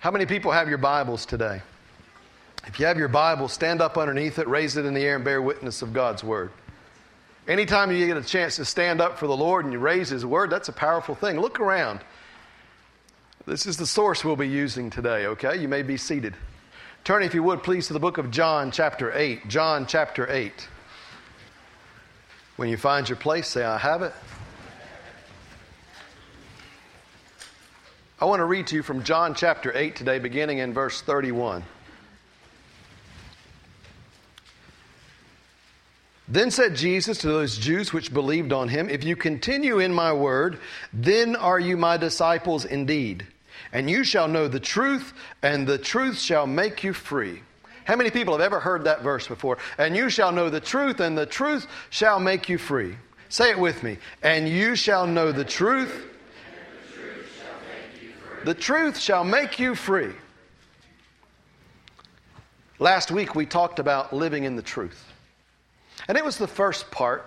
How many people have your Bibles today? If you have your Bible, stand up underneath it, raise it in the air, and bear witness of God's Word. Anytime you get a chance to stand up for the Lord and you raise His Word, that's a powerful thing. Look around. This is the source we'll be using today, okay? You may be seated. Turn, if you would, please, to the book of John, chapter 8. John, chapter 8. When you find your place, say, I have it. I want to read to you from John, chapter 8 today, beginning in verse 31. Then said Jesus to those Jews which believed on him, if you continue in my word, then are you my disciples indeed. And you shall know the truth, and the truth shall make you free. How many people have ever heard that verse before? And you shall know the truth, and the truth shall make you free. Say it with me. And you shall know the truth, and the truth shall make you free. The truth shall make you free. Last week we talked about living in the truth. And it was the first part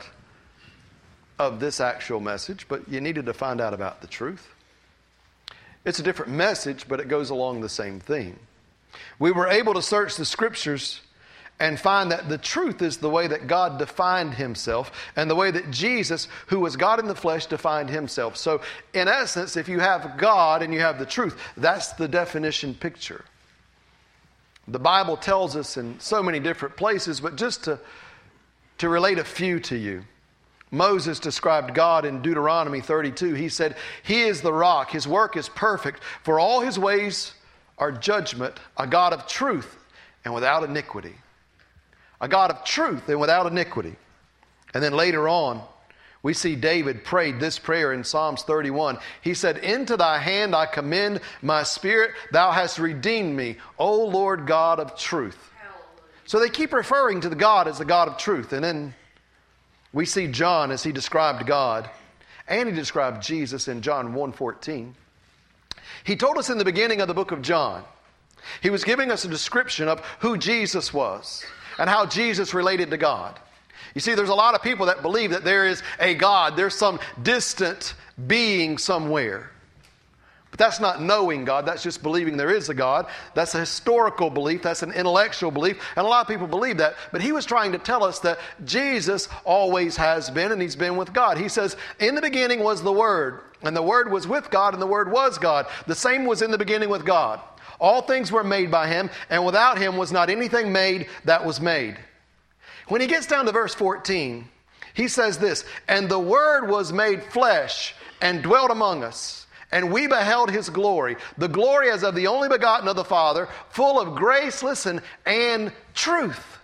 of this actual message, but you needed to find out about the truth. It's a different message, but it goes along the same theme. We were able to search the Scriptures and find that the truth is the way that God defined Himself and the way that Jesus, who was God in the flesh, defined Himself. So, in essence, if you have God and you have the truth, that's the definition picture. The Bible tells us in so many different places, but just to relate a few to you. Moses described God in Deuteronomy 32. He said, He is the rock. His work is perfect. For all His ways are judgment, a God of truth and without iniquity. A God of truth and without iniquity. And then later on, we see David prayed this prayer in Psalms 31. He said, into thy hand I commend my spirit. Thou hast redeemed me, O Lord God of truth. So they keep referring to the God as the God of truth. And then we see John as he described God. And he described Jesus in John 1:14. He told us in the beginning of the book of John, he was giving us a description of who Jesus was and how Jesus related to God. You see, there's a lot of people that believe that there is a God. There's some distant being somewhere. But that's not knowing God. That's just believing there is a God. That's a historical belief. That's an intellectual belief. And a lot of people believe that. But he was trying to tell us that Jesus always has been, and He's been with God. He says, in the beginning was the Word, and the Word was with God, and the Word was God. The same was in the beginning with God. All things were made by Him, and without Him was not anything made that was made. When he gets down to verse 14, he says this, and the Word was made flesh and dwelt among us. And we beheld His glory, the glory as of the only begotten of the Father, full of grace, listen, and truth.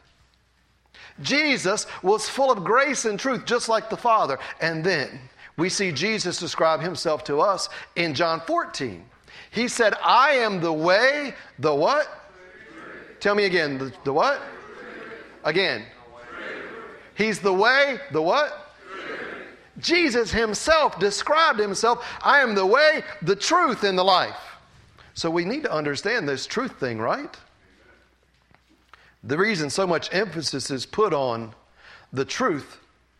Jesus was full of grace and truth, just like the Father. And then we see Jesus describe Himself to us in John 14. He said, I am the way, the what? Tell me again, the what? Again. He's the way, the what? Jesus Himself described Himself, I am the way, the truth, and the life. So we need to understand this truth thing, right? The reason so much emphasis is put on the truth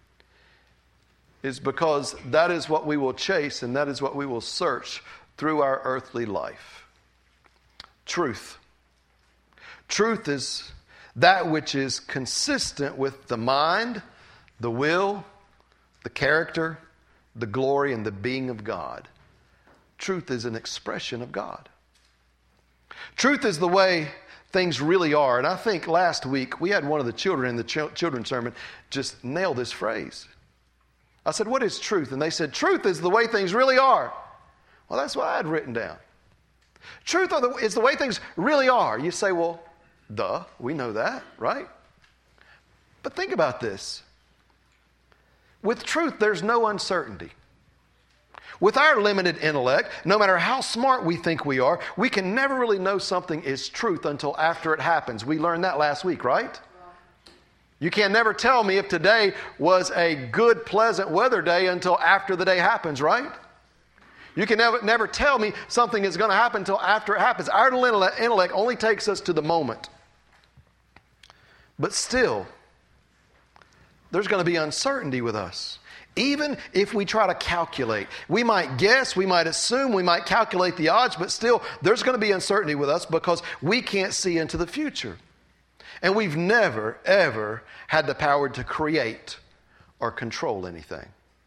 is because that is what we will chase and that is what we will search through our earthly life. Truth. Truth is that which is consistent with the mind, the will, the character, the glory, and the being of God. Truth is an expression of God. Truth is the way things really are. And I think last week we had one of the children in the children's sermon just nail this phrase. I said, what is truth? And they said, truth is the way things really are. Well, that's what I had written down. Truth is the way things really are. You say, well, duh, we know that, right? But think about this. With truth, there's no uncertainty. With our limited intellect, no matter how smart we think we are, we can never really know something is truth until after it happens. We learned that last week, right? You can never tell me if today was a good, pleasant weather day until after the day happens, right? You can never tell me something is going to happen until after it happens. Our intellect only takes us to the moment. But still, there's going to be uncertainty with us. Even if we try to calculate, we might guess, we might assume, we might calculate the odds, but still there's going to be uncertainty with us because we can't see into the future. And we've never, ever had the power to create or control anything.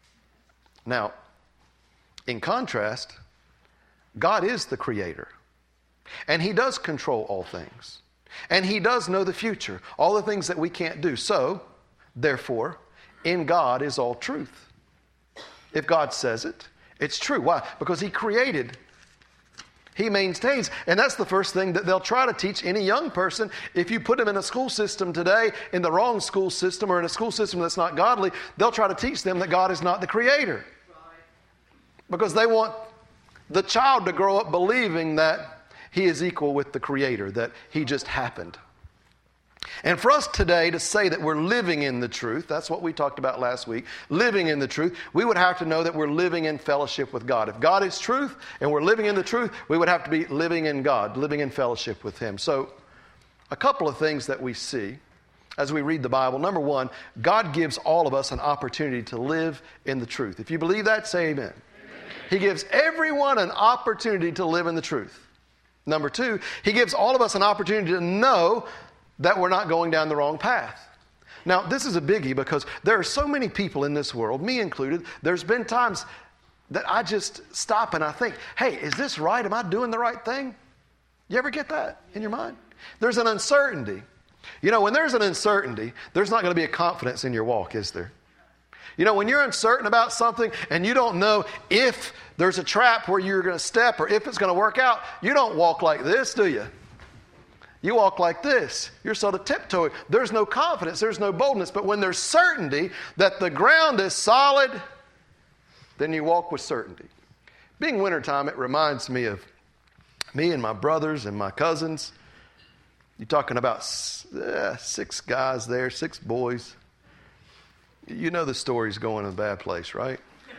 Now, in contrast, God is the creator. And he does control all things. And he does know the future, all the things that we can't do. So, therefore, in God is all truth. If God says it, it's true. Why? Because he created. He maintains. And that's the first thing that they'll try to teach any young person. If you put them in a school system today, in the wrong school system or in a school system that's not godly, they'll try to teach them that God is not the creator. Because they want the child to grow up believing that he is equal with the creator, that he just happened. And for us today to say that we're living in the truth, that's what we talked about last week, living in the truth, we would have to know that we're living in fellowship with God. If God is truth and we're living in the truth, we would have to be living in God, living in fellowship with him. So a couple of things that we see as we read the Bible. Number one, God gives all of us an opportunity to live in the truth. If you believe that, say amen. He gives everyone an opportunity to live in the truth. Number two, he gives all of us an opportunity to know that we're not going down the wrong path. Now, this is a biggie because there are so many people in this world, me included, there's been times that I just stop and I think, hey, is this right? Am I doing the right thing? You ever get that in your mind? There's an uncertainty. You know, when there's an uncertainty, there's not going to be a confidence in your walk, is there? You know, when you're uncertain about something and you don't know if there's a trap where you're going to step or if it's going to work out, you don't walk like this, do you? You walk like this. You're sort of tiptoeing. There's no confidence. There's no boldness. But when there's certainty that the ground is solid, then you walk with certainty. Being wintertime, it reminds me of me and my brothers and my cousins. You're talking about 6 guys there, 6 boys. You know the story's going in a bad place, right?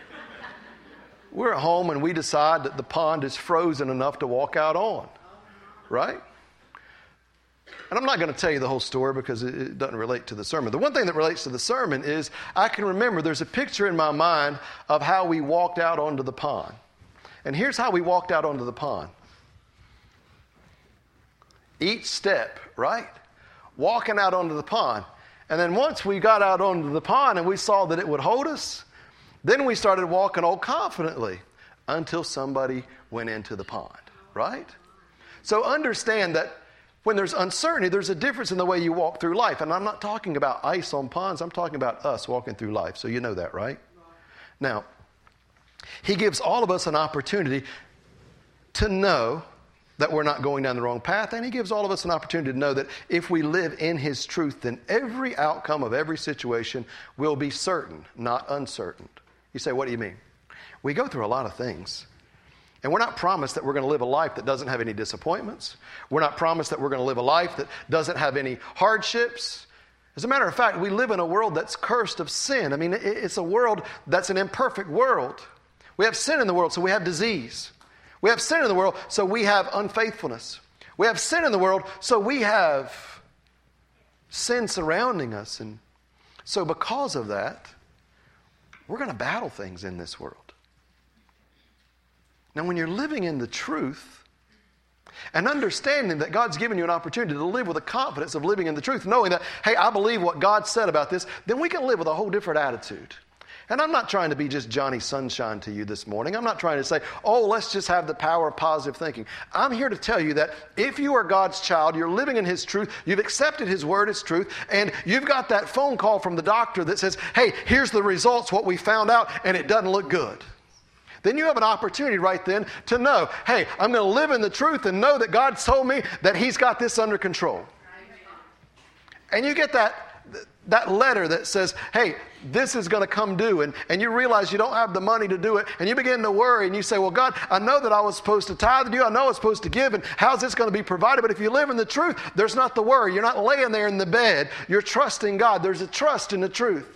We're at home and we decide that the pond is frozen enough to walk out on, right? And I'm not going to tell you the whole story because it doesn't relate to the sermon. The one thing that relates to the sermon is I can remember there's a picture in my mind of how we walked out onto the pond. And here's how we walked out onto the pond. Each step, right? Walking out onto the pond. And then once we got out onto the pond and we saw that it would hold us, then we started walking all confidently until somebody went into the pond, right? So understand that when there's uncertainty, there's a difference in the way you walk through life. And I'm not talking about ice on ponds. I'm talking about us walking through life. So you know that, right? Now, he gives all of us an opportunity to know that we're not going down the wrong path. And he gives all of us an opportunity to know that if we live in his truth, then every outcome of every situation will be certain, not uncertain. You say, what do you mean? We go through a lot of things. And we're not promised that we're going to live a life that doesn't have any disappointments. We're not promised that we're going to live a life that doesn't have any hardships. As a matter of fact, we live in a world that's cursed of sin. I mean, it's a world that's an imperfect world. We have sin in the world, so we have disease. We have sin in the world, so we have unfaithfulness. We have sin in the world, so we have sin surrounding us. And so because of that, we're going to battle things in this world. Now, when you're living in the truth and understanding that God's given you an opportunity to live with the confidence of living in the truth, knowing that, hey, I believe what God said about this, then we can live with a whole different attitude. And I'm not trying to be just Johnny Sunshine to you this morning. I'm not trying to say, oh, let's just have the power of positive thinking. I'm here to tell you that if you are God's child, you're living in his truth, you've accepted his word as truth, and you've got that phone call from the doctor that says, hey, here's the results, what we found out, and it doesn't look good. Then you have an opportunity right then to know, hey, I'm going to live in the truth and know that God's told me that he's got this under control. And you get that letter that says, hey, this is going to come due, and you realize you don't have the money to do it, and you begin to worry, and you say, well, God, I know that I was supposed to tithe to you, I know I was supposed to give, and how's this going to be provided? But if you live in the truth, there's not the worry. You're not laying there in the bed. You're trusting God. There's a trust in the truth.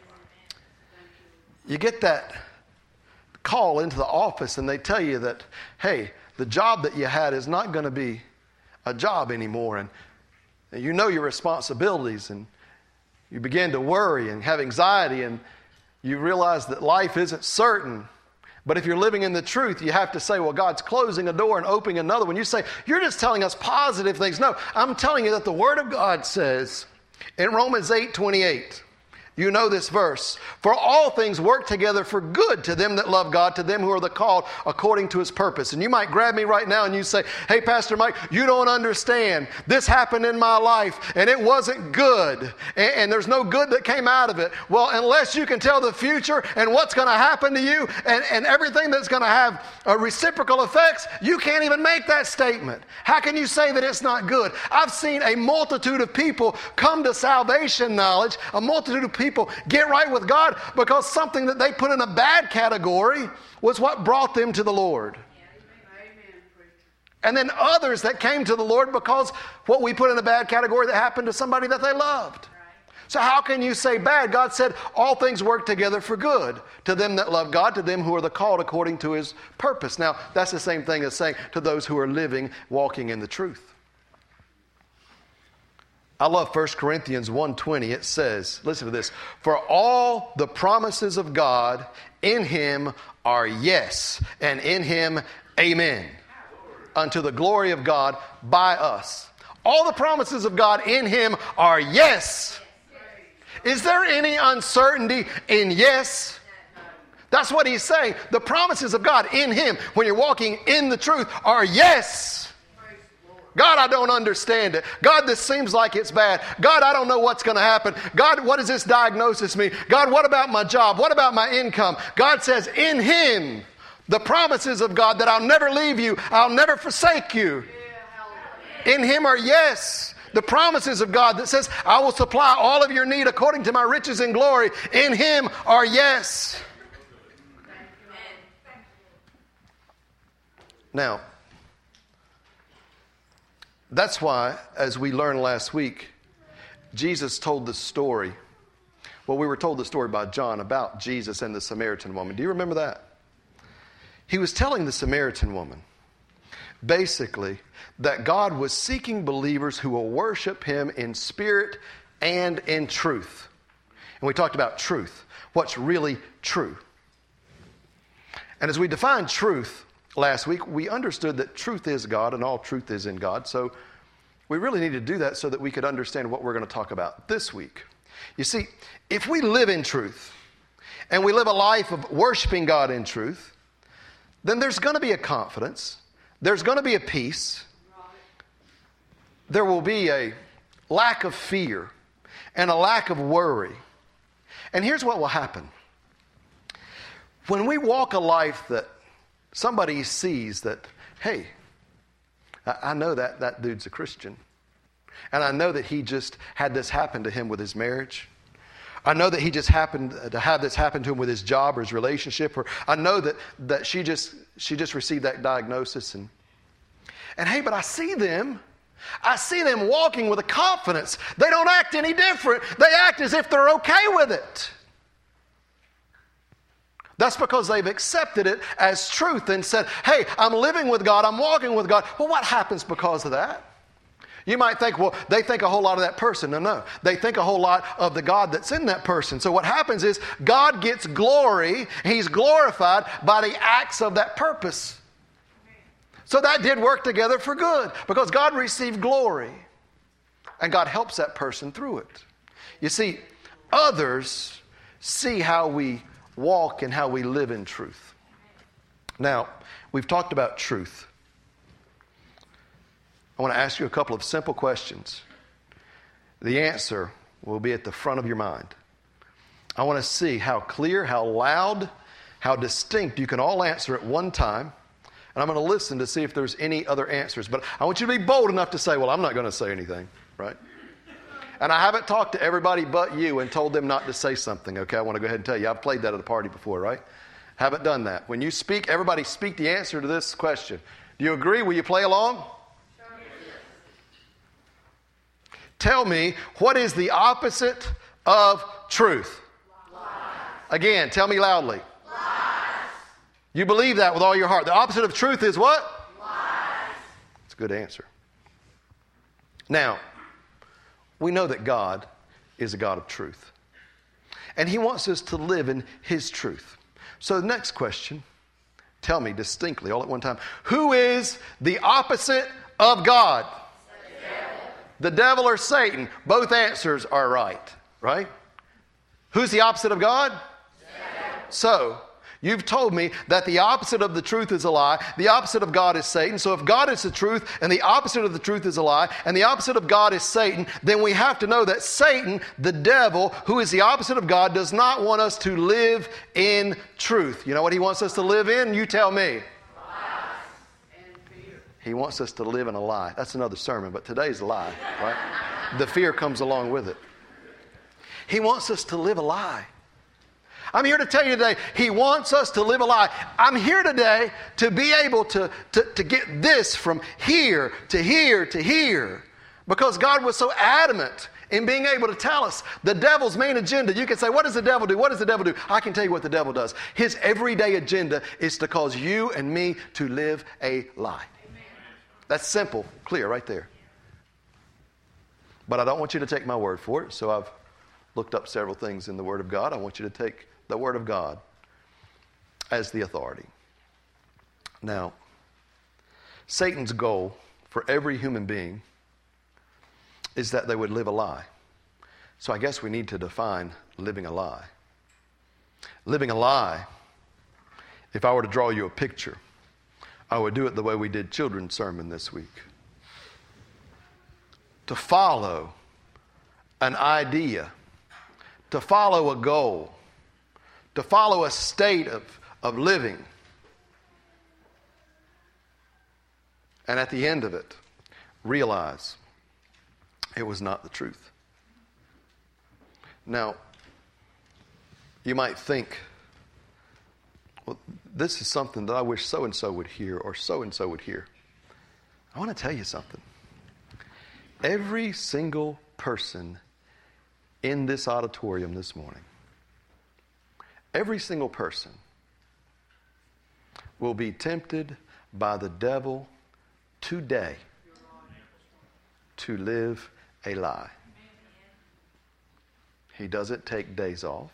You get that call into the office, and they tell you that, hey, the job that you had is not going to be a job anymore, and you know your responsibilities, and you begin to worry and have anxiety, and you realize that life isn't certain. But if you're living in the truth, you have to say, well, God's closing a door and opening another one. You say, you're just telling us positive things. No, I'm telling you that the Word of God says in Romans 8:28, you know this verse, for all things work together for good to them that love God, to them who are the called according to His purpose. And you might grab me right now and you say, hey, Pastor Mike, you don't understand. This happened in my life and it wasn't good. And there's no good that came out of it. Well, unless you can tell the future and what's going to happen to you and everything that's going to have reciprocal effects, you can't even make that statement. How can you say that it's not good? I've seen a multitude of people come to salvation knowledge, a multitude of people get right with God because something that they put in a bad category was what brought them to the Lord. And then others that came to the Lord because what we put in a bad category that happened to somebody that they loved. So how can you say bad? God said all things work together for good to them that love God, to them who are the called according to His purpose. Now, that's the same thing as saying to those who are living, walking in the truth. I love 1 Corinthians 1:20. It says, listen to this, for all the promises of God in Him are yes, and in Him amen, unto the glory of God by us. All the promises of God in Him are yes. Is there any uncertainty in yes? That's what he's saying. The promises of God in Him, when you're walking in the truth, are yes. God, I don't understand it. God, this seems like it's bad. God, I don't know what's going to happen. God, what does this diagnosis mean? God, what about my job? What about my income? God says in Him, the promises of God that I'll never leave you, I'll never forsake you. In Him are yes. The promises of God that says, I will supply all of your need according to my riches and glory. In Him are yes. Now, that's why, as we learned last week, Jesus told the story. Well, we were told the story by John about Jesus and the Samaritan woman. Do you remember that? He was telling the Samaritan woman, basically, that God was seeking believers who will worship Him in spirit and in truth. And we talked about truth. What's really true? And as we defined truth last week, we understood that truth is God and all truth is in God. So we really need to do that so that we could understand what we're going to talk about this week. You see, if we live in truth and we live a life of worshiping God in truth, then there's going to be a confidence. There's going to be a peace. There will be a lack of fear and a lack of worry. And here's what will happen. When we walk a life that somebody sees that, hey, I know that dude's a Christian. And I know that he just had this happen to him with his marriage. I know that he just happened to have this happen to him with his job or his relationship. Or I know that she just received that diagnosis. And hey, but I see them walking with a confidence. They don't act any different. They act as if they're okay with it. That's because they've accepted it as truth and said, hey, I'm living with God, I'm walking with God. Well, what happens because of that? You might think, well, they think a whole lot of that person. No. They think a whole lot of the God that's in that person. So what happens is God gets glory. He's glorified by the acts of that purpose. So that did work together for good because God received glory. And God helps that person through it. You see, others see how we walk and how we live in truth. Now, we've talked about truth. I want to ask you a couple of simple questions. The answer will be at the front of your mind. I want to see how clear, how loud, how distinct you can all answer at one time. And I'm going to listen to see if there's any other answers. But I want you to be bold enough to say, well, I'm not going to say anything, right? And I haven't talked to everybody but you and told them not to say something, okay? I want to go ahead and tell you. I've played that at a party before, right? Haven't done that. When you speak, everybody speak the answer to this question. Do you agree? Will you play along? Tell me, what is the opposite of truth? Lies. Again, tell me loudly. Lies. You believe that with all your heart. The opposite of truth is what? Lies. It's a good answer. Now, we know that God is a God of truth. And he wants us to live in his truth. So the next question, tell me distinctly all at one time, who is the opposite of God? The devil or Satan? Both answers are right? Who's the opposite of God? So, you've told me that the opposite of the truth is a lie. The opposite of God is Satan. So if God is the truth and the opposite of the truth is a lie and the opposite of God is Satan, then we have to know that Satan, the devil, who is the opposite of God, does not want us to live in truth. You know what he wants us to live in? You tell me. He wants us to live in a lie. That's another sermon, but today's a lie, right? The fear comes along with it. He wants us to live a lie. I'm here to tell you today, he wants us to live a lie. I'm here today to be able to get this from here to here to here. Because God was so adamant in being able to tell us the devil's main agenda. You can say, what does the devil do? What does the devil do? I can tell you what the devil does. His everyday agenda is to cause you and me to live a lie. Amen. That's simple, clear right there. But I don't want you to take my word for it, so I've looked up several things in the Word of God. I want you to take the Word of God as the authority. Now, Satan's goal for every human being is that they would live a lie. So I guess we need to define living a lie. Living a lie, if I were to draw you a picture, I would do it the way we did children's sermon this week. To follow an idea, to follow a goal, to follow a state of living. And at the end of it, realize it was not the truth. Now, you might think, well, this is something that I wish so-and-so would hear or so-and-so would hear. I want to tell you something. Every single person in this auditorium this morning, every single person will be tempted by the devil today to live a lie. He doesn't take days off.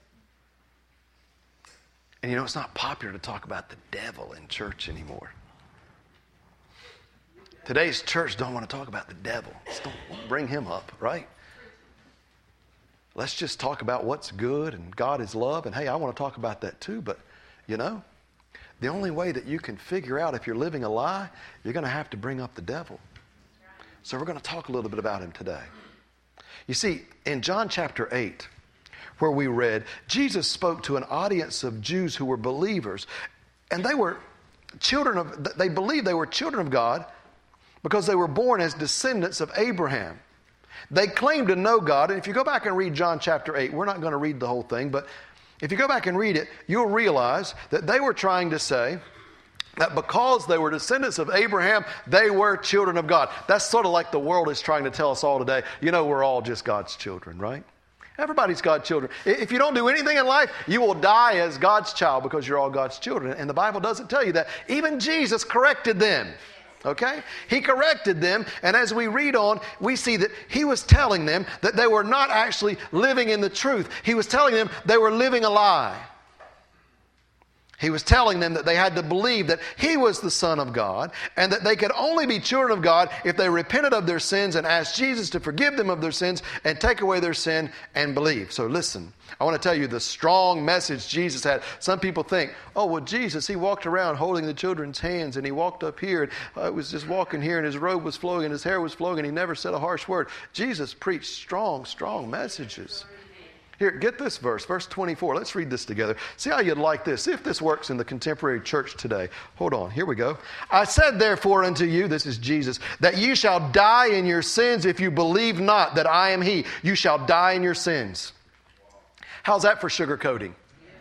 And you know, it's not popular to talk about the devil in church anymore. Today's church don't want to talk about the devil. Just don't bring him up, right? Let's just talk about what's good and God is love. And hey, I want to talk about that too. But, you know, the only way that you can figure out if you're living a lie, you're going to have to bring up the devil. So we're going to talk a little bit about him today. You see, in John chapter 8, where we read, Jesus spoke to an audience of Jews who were believers. And they were they believed they were children of God because they were born as descendants of Abraham. They claimed to know God. And if you go back and read John chapter 8, we're not going to read the whole thing, but if you go back and read it, you'll realize that they were trying to say that because they were descendants of Abraham, they were children of God. That's sort of like the world is trying to tell us all today. You know, we're all just God's children, right? Everybody's God's children. If you don't do anything in life, you will die as God's child because you're all God's children. And the Bible doesn't tell you that. Even Jesus corrected them. Okay? He corrected them, and as we read on, we see that he was telling them that they were not actually living in the truth. He was telling them they were living a lie. He was telling them that they had to believe that he was the Son of God and that they could only be children of God if they repented of their sins and asked Jesus to forgive them of their sins and take away their sin and believe. So listen, I want to tell you the strong message Jesus had. Some people think, oh, well, Jesus, he walked around holding the children's hands and he walked up here and was just walking here and his robe was flowing and his hair was flowing and he never said a harsh word. Jesus preached strong, strong messages. Here, get this verse 24. Let's read this together. See how you'd like this. See if this works in the contemporary church today. Hold on. Here we go. I said, therefore, unto you, this is Jesus, that you shall die in your sins if you believe not that I am he. You shall die in your sins. How's that for sugarcoating?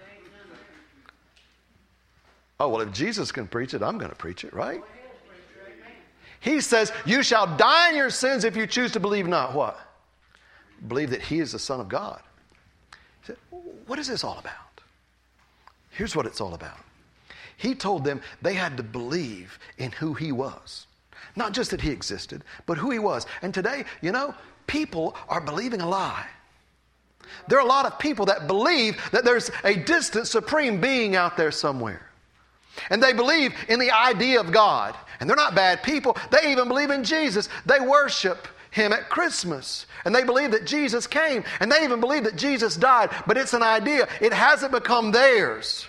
Oh, well, if Jesus can preach it, I'm going to preach it, right? He says, you shall die in your sins if you choose to believe not what? Believe that he is the Son of God. He said, what is this all about? Here's what it's all about. He told them they had to believe in who he was. Not just that he existed, but who he was. And today, you know, people are believing a lie. There are a lot of people that believe that there's a distant supreme being out there somewhere. And they believe in the idea of God. And they're not bad people. They even believe in Jesus. They worship Him at Christmas. And they believe that Jesus came. And they even believe that Jesus died. But it's an idea. It hasn't become theirs.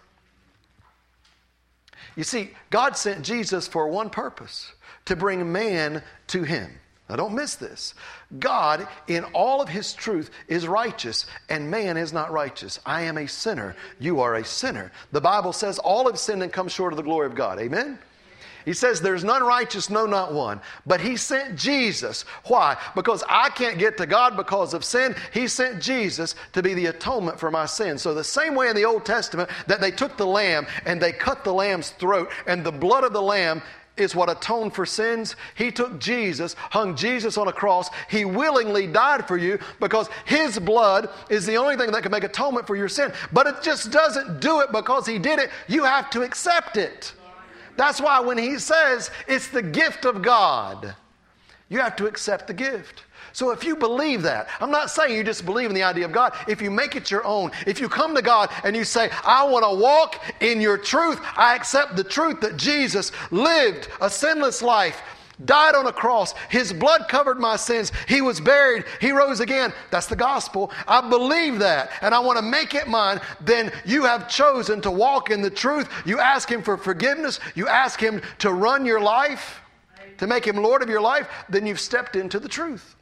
You see, God sent Jesus for one purpose: to bring man to Him. Now don't miss this. God, in all of His truth, is righteous, and man is not righteous. I am a sinner. You are a sinner. The Bible says all have sinned and come short of the glory of God. Amen? He says there's none righteous, no, not one. But He sent Jesus. Why? Because I can't get to God because of sin. He sent Jesus to be the atonement for my sins. So the same way in the Old Testament that they took the lamb and they cut the lamb's throat, and the blood of the lamb is what atoned for sins. He took Jesus, hung Jesus on a cross. He willingly died for you because His blood is the only thing that can make atonement for your sin. But it just doesn't do it because He did it. You have to accept it. That's why when He says it's the gift of God, you have to accept the gift. So if you believe that, I'm not saying you just believe in the idea of God. If you make it your own, if you come to God and you say, I want to walk in your truth, I accept the truth that Jesus lived a sinless life, died on a cross, His blood covered my sins, He was buried, He rose again. That's the gospel. I believe that and I want to make it mine. Then you have chosen to walk in the truth. You ask Him for forgiveness. You ask Him to run your life, to make Him Lord of your life. Then you've stepped into the truth.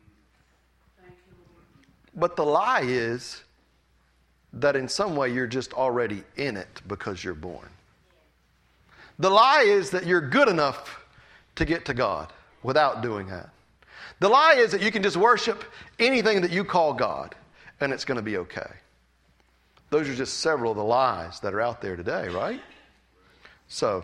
But the lie is that in some way you're just already in it because you're born. The lie is that you're good enough to get to God without doing that. The lie is that you can just worship anything that you call God and it's going to be okay. Those are just several of the lies that are out there today, right? So,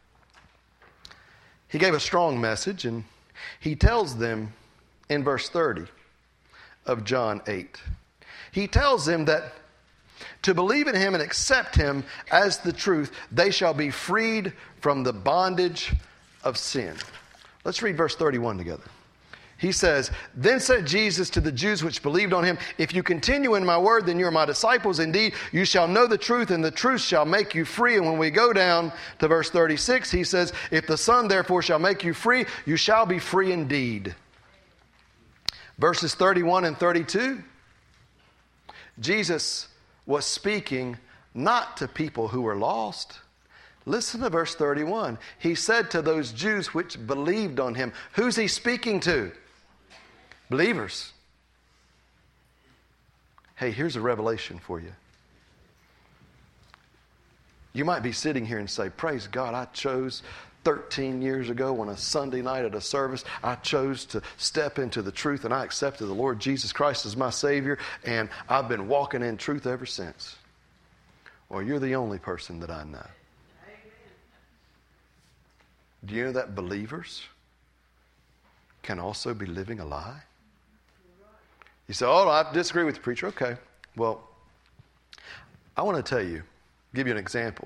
He gave a strong message, and He tells them in verse 30 of John 8. He tells them that to believe in Him and accept Him as the truth, they shall be freed from the bondage of sin. Let's read verse 31 together. He says, Then said Jesus to the Jews which believed on Him, If you continue in my word, then you are my disciples indeed. You shall know the truth, and the truth shall make you free. And when we go down to verse 36, He says, If the Son therefore shall make you free, you shall be free indeed. Verses 31 and 32, Jesus was speaking not to people who were lost. Listen to verse 31. He said to those Jews which believed on Him. Who's He speaking to? Believers. Hey, here's a revelation for you. You might be sitting here and say, praise God, I chose 13 years ago on a Sunday night at a service, I chose to step into the truth and I accepted the Lord Jesus Christ as my Savior, and I've been walking in truth ever since. Well, you're the only person that I know. Do you know that believers can also be living a lie? You say, oh, I disagree with the preacher. Okay. Well, I want to tell you, give you an example.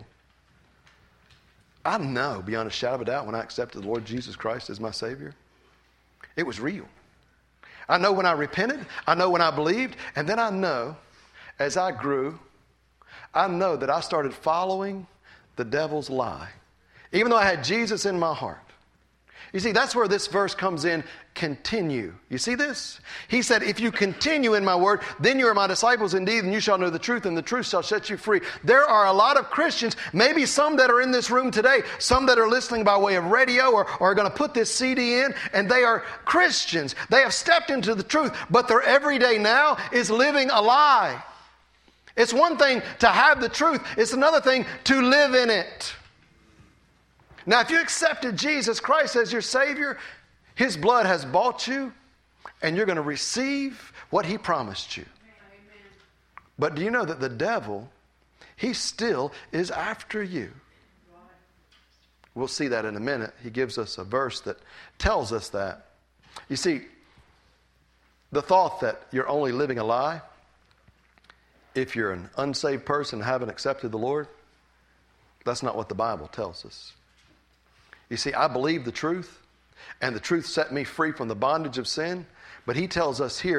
I know beyond a shadow of a doubt when I accepted the Lord Jesus Christ as my Savior, it was real. I know when I repented, I know when I believed, and then I know as I grew, I know that I started following the devil's lie. Even though I had Jesus in my heart. You see, that's where this verse comes in, continue. You see this? He said, if you continue in my word, then you are my disciples indeed, and you shall know the truth, and the truth shall set you free. There are a lot of Christians, maybe some that are in this room today, some that are listening by way of radio or are going to put this CD in, and they are Christians. They have stepped into the truth, but their everyday now is living a lie. It's one thing to have the truth. It's another thing to live in it. Now, if you accepted Jesus Christ as your Savior, His blood has bought you, and you're going to receive what He promised you. Amen. But do you know that the devil, he still is after you? We'll see that in a minute. He gives us a verse that tells us that. You see, the thought that you're only living a lie, if you're an unsaved person and haven't accepted the Lord, that's not what the Bible tells us. You see, I believe the truth, and the truth set me free from the bondage of sin. But He tells us here,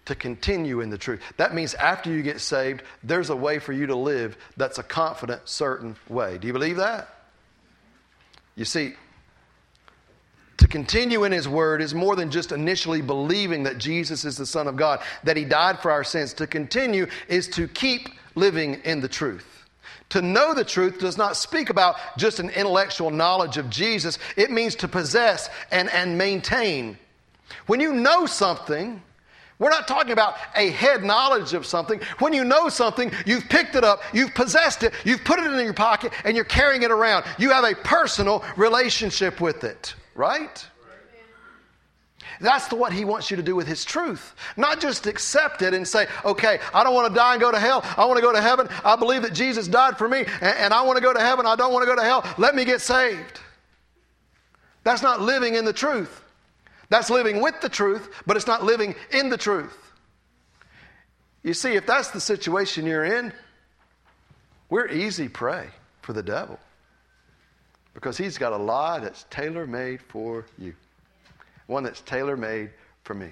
to continue in the truth. That means after you get saved, there's a way for you to live that's a confident, certain way. Do you believe that? You see, to continue in His Word is more than just initially believing that Jesus is the Son of God, that He died for our sins. To continue is to keep living in the truth. To know the truth does not speak about just an intellectual knowledge of Jesus. It means to possess and maintain. When you know something, we're not talking about a head knowledge of something. When you know something, you've picked it up, you've possessed it, you've put it in your pocket, and you're carrying it around. You have a personal relationship with it, right? That's what He wants you to do with His truth. Not just accept it and say, okay, I don't want to die and go to hell. I want to go to heaven. I believe that Jesus died for me, and I want to go to heaven. I don't want to go to hell. Let me get saved. That's not living in the truth. That's living with the truth, but it's not living in the truth. You see, if that's the situation you're in, we're easy prey for the devil, because he's got a lie that's tailor-made for you. One that's tailor-made for me.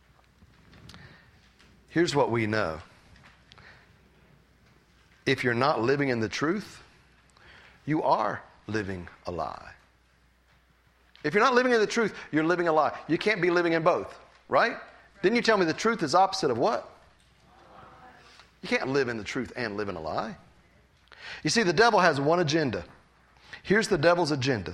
Here's what we know. If you're not living in the truth, you are living a lie. If you're not living in the truth, you're living a lie. You can't be living in both, right? Didn't you tell me the truth is opposite of what? You can't live in the truth and live in a lie. You see, the devil has one agenda. Here's the devil's agenda.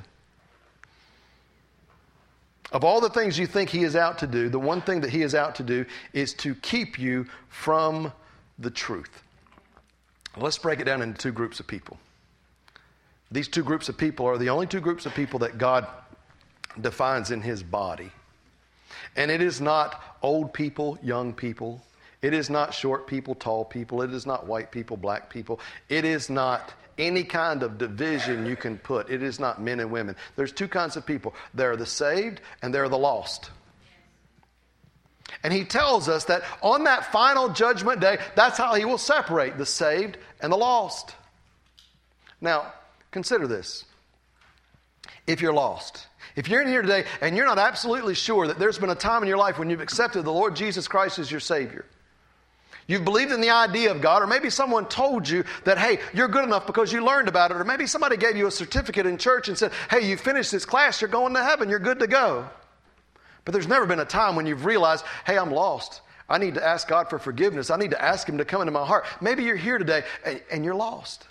Of all the things you think he is out to do, the one thing that he is out to do is to keep you from the truth. Let's break it down into two groups of people. These two groups of people are the only two groups of people that God defines in His body. And it is not old people, young people. It is not short people, tall people. It is not white people, black people. It is not any kind of division you can put. It is not men and women. There's two kinds of people. There are the saved and there are the lost. And He tells us that on that final judgment day, that's how He will separate the saved and the lost. Now, consider this. If you're lost, if you're in here today and you're not absolutely sure that there's been a time in your life when you've accepted the Lord Jesus Christ as your Savior, you've believed in the idea of God, or maybe someone told you that, hey, you're good enough because you learned about it, or maybe somebody gave you a certificate in church and said, hey, you finished this class, you're going to heaven, you're good to go. But there's never been a time when you've realized, hey, I'm lost. I need to ask God for forgiveness. I need to ask Him to come into my heart. Maybe you're here today and you're lost.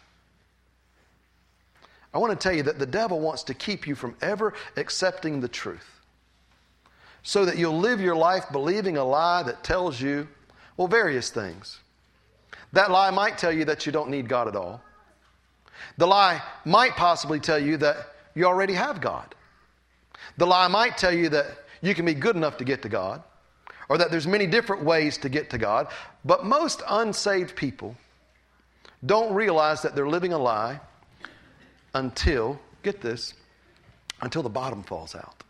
I want to tell you that the devil wants to keep you from ever accepting the truth, so that you'll live your life believing a lie that tells you, well, various things. That lie might tell you that you don't need God at all. The lie might possibly tell you that you already have God. The lie might tell you that you can be good enough to get to God, or that there's many different ways to get to God. But most unsaved people don't realize that they're living a lie until, get this, until the bottom falls out.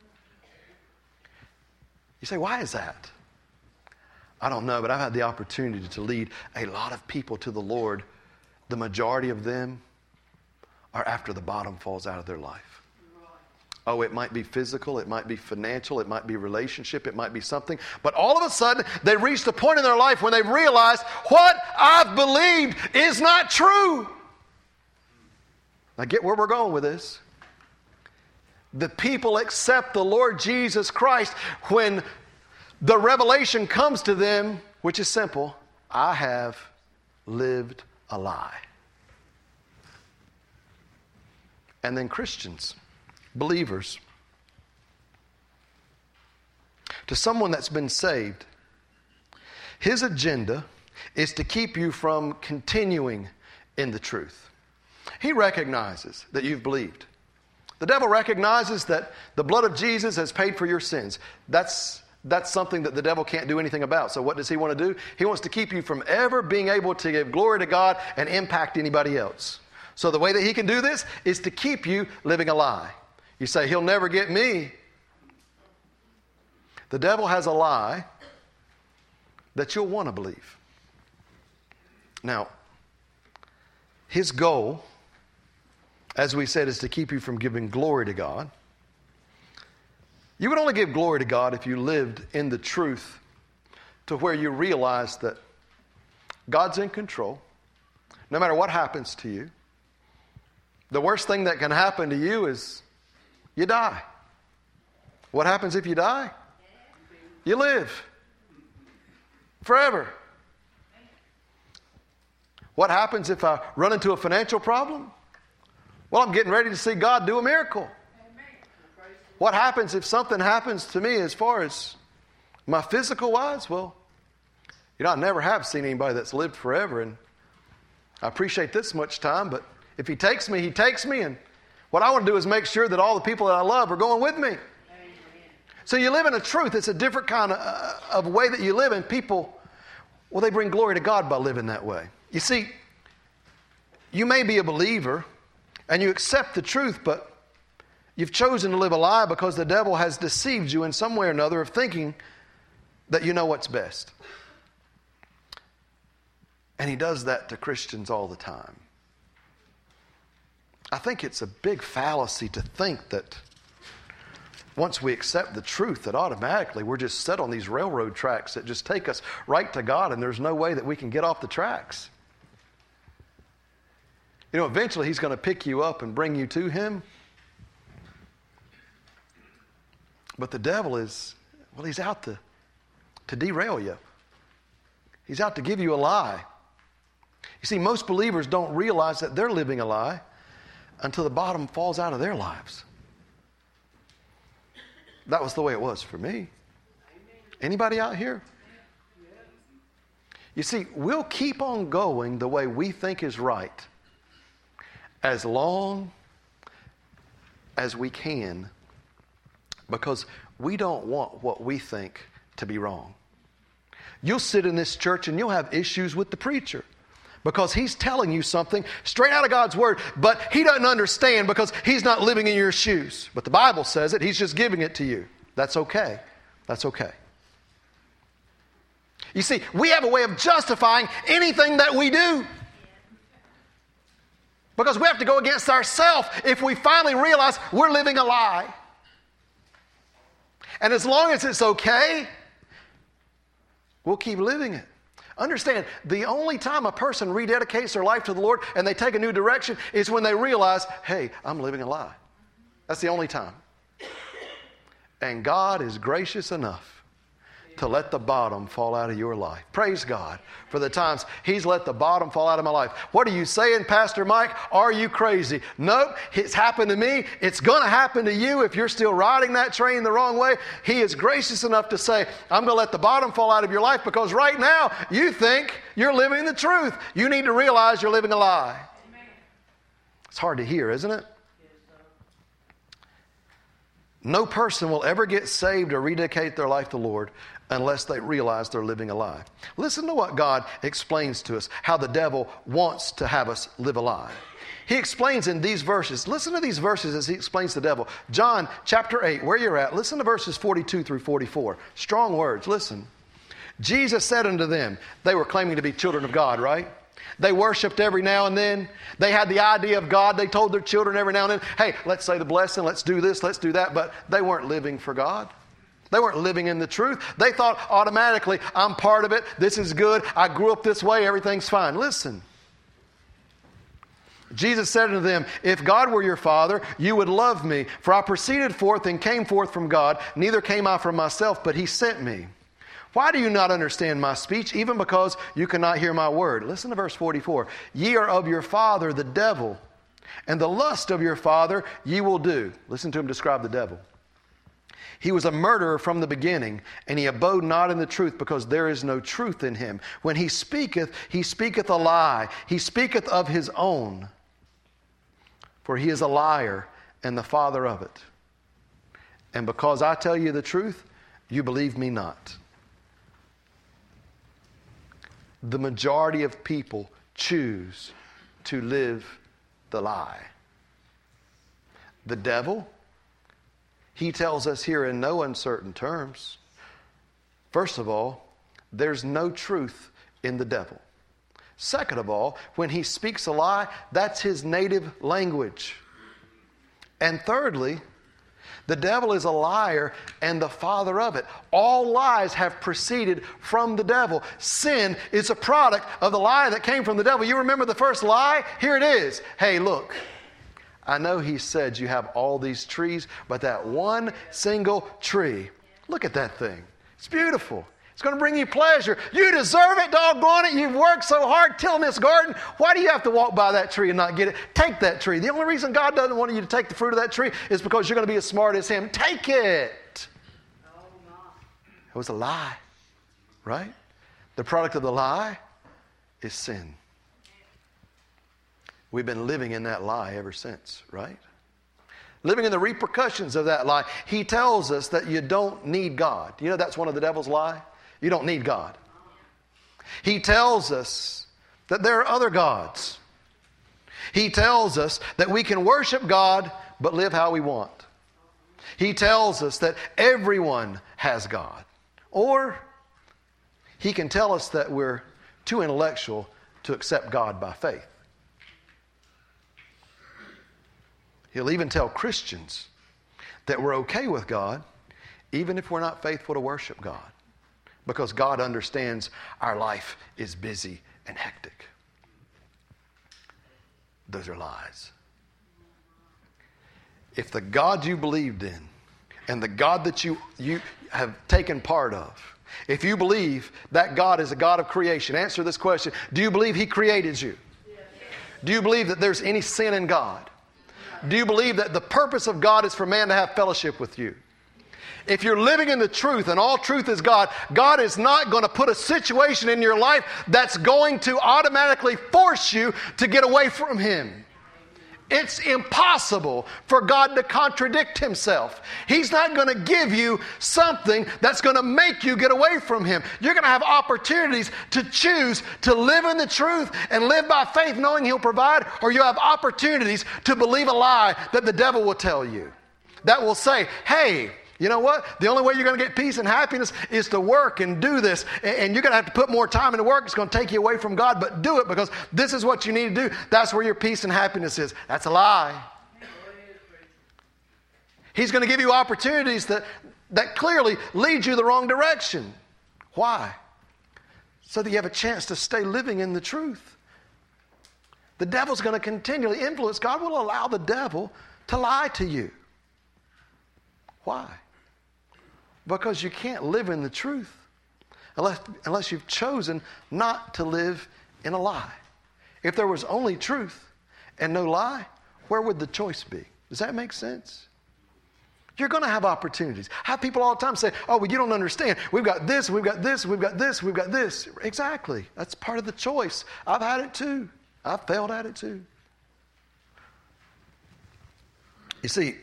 You say, why is that? I don't know, but I've had the opportunity to lead a lot of people to the Lord. The majority of them are after the bottom falls out of their life. Oh, it might be physical, it might be financial, it might be relationship, it might be something. But all of a sudden, they reached a point in their life when they realized what I've believed is not true. Now get where we're going with this. The people accept the Lord Jesus Christ when the revelation comes to them, which is simple. I have lived a lie. And then Christians, believers, to someone that's been saved, his agenda is to keep you from continuing in the truth. He recognizes that you've believed. The devil recognizes that the blood of Jesus has paid for your sins. That's something that the devil can't do anything about. So what does he want to do? He wants to keep you from ever being able to give glory to God and impact anybody else. So the way that he can do this is to keep you living a lie. You say, he'll never get me. The devil has a lie that you'll want to believe. Now, his goal, as we said, is to keep you from giving glory to God. You would only give glory to God if you lived in the truth to where you realize that God's in control, no matter what happens to you. The worst thing that can happen to you is you die. What happens if you die? You live forever. What happens if I run into a financial problem? Well, I'm getting ready to see God do a miracle. What happens if something happens to me as far as my physical wise? Well, I never have seen anybody that's lived forever, and I appreciate this much time, but if He takes me, He takes me, and what I want to do is make sure that all the people that I love are going with me. Amen. So you live in a truth. It's a different kind of way that you live, and people, well, they bring glory to God by living that way. You see, you may be a believer, and you accept the truth, but you've chosen to live a lie because the devil has deceived you in some way or another of thinking that you know what's best. And he does that to Christians all the time. I think it's a big fallacy to think that once we accept the truth, that automatically we're just set on these railroad tracks that just take us right to God, and there's no way that we can get off the tracks. Eventually He's going to pick you up and bring you to Him. But the devil he's out to derail you. He's out to give you a lie. You see, most believers don't realize that they're living a lie until the bottom falls out of their lives. That was the way it was for me. Anybody out here? You see, we'll keep on going the way we think is right as long as we can, because we don't want what we think to be wrong. You'll sit in this church and you'll have issues with the preacher because he's telling you something straight out of God's Word, but he doesn't understand because he's not living in your shoes. But the Bible says it. He's just giving it to you. That's okay. That's okay. You see, we have a way of justifying anything that we do, because we have to go against ourselves if we finally realize we're living a lie. And as long as it's okay, we'll keep living it. Understand, the only time a person rededicates their life to the Lord and they take a new direction is when they realize, hey, I'm living a lie. That's the only time. And God is gracious enough to let the bottom fall out of your life. Praise God for the times He's let the bottom fall out of my life. What are you saying, Pastor Mike? Are you crazy? Nope, it's happened to me. It's going to happen to you if you're still riding that train the wrong way. He is gracious enough to say, I'm going to let the bottom fall out of your life because right now you think you're living the truth. You need to realize you're living a lie. Amen. It's hard to hear, isn't it? No person will ever get saved or rededicate their life to the Lord unless they realize they're living a lie. Listen to what God explains to us, how the devil wants to have us live a lie. He explains in these verses. Listen to these verses as he explains the devil. John chapter 8, where you're at, listen to verses 42 through 44. Strong words, listen. Jesus said unto them, they were claiming to be children of God, right? They worshiped every now and then. They had the idea of God. They told their children every now and then, hey, let's say the blessing, let's do this, let's do that. But they weren't living for God. They weren't living in the truth. They thought automatically, I'm part of it. This is good. I grew up this way. Everything's fine. Listen. Jesus said unto them, if God were your Father, you would love me. For I proceeded forth and came forth from God. Neither came I from myself, but He sent me. Why do you not understand my speech, even because you cannot hear my word? Listen to verse 44. Ye are of your father, the devil, and the lust of your father ye will do. Listen to him describe the devil. He was a murderer from the beginning, and he abode not in the truth, because there is no truth in him. When he speaketh a lie. He speaketh of his own, for he is a liar and the father of it. And because I tell you the truth, you believe me not. The majority of people choose to live the lie. The devil, he tells us here in no uncertain terms, first of all, there's no truth in the devil. Second of all, when he speaks a lie, that's his native language. And thirdly, The devil is a liar and the father of it. All lies have proceeded from the devil. Sin is a product of the lie that came from the devil. You remember the first lie? Here it is. Hey, look, I know he said you have all these trees, but that one single tree, look at that thing. It's beautiful. It's going to bring you pleasure. You deserve it, doggone it. You've worked so hard tilling this garden. Why do you have to walk by that tree and not get it? Take that tree. The only reason God doesn't want you to take the fruit of that tree is because you're going to be as smart as him. Take it. It was a lie, right? The product of the lie is sin. We've been living in that lie ever since, right? Living in the repercussions of that lie. He tells us that you don't need God. You know that's one of the devil's lies? You don't need God. He tells us that there are other gods. He tells us that we can worship God but live how we want. He tells us that everyone has God. Or he can tell us that we're too intellectual to accept God by faith. He'll even tell Christians that we're okay with God even if we're not faithful to worship God. Because God understands our life is busy and hectic. Those are lies. If the God you believed in and the God that you have taken part of, if you believe that God is a God of creation, answer this question. Do you believe he created you? Yes. Do you believe that there's any sin in God? Do you believe that the purpose of God is for man to have fellowship with you? If you're living in the truth and all truth is God, God is not going to put a situation in your life that's going to automatically force you to get away from him. It's impossible for God to contradict himself. He's not going to give you something that's going to make you get away from him. You're going to have opportunities to choose to live in the truth and live by faith knowing he'll provide, or you have opportunities to believe a lie that the devil will tell you. That will say, hey, you know what? The only way you're going to get peace and happiness is to work and do this. And you're going to have to put more time into work. It's going to take you away from God. But do it because this is what you need to do. That's where your peace and happiness is. That's a lie. He's going to give you opportunities that clearly lead you the wrong direction. Why? So that you have a chance to stay living in the truth. The devil's going to continually influence. God will allow the devil to lie to you. Why? Because you can't live in the truth unless you've chosen not to live in a lie. If there was only truth and no lie, where would the choice be? Does that make sense? You're going to have opportunities. I have people all the time say, oh, well, you don't understand. We've got this, we've got this, we've got this, we've got this. Exactly. That's part of the choice. I've had it too. I've failed at it too. You see,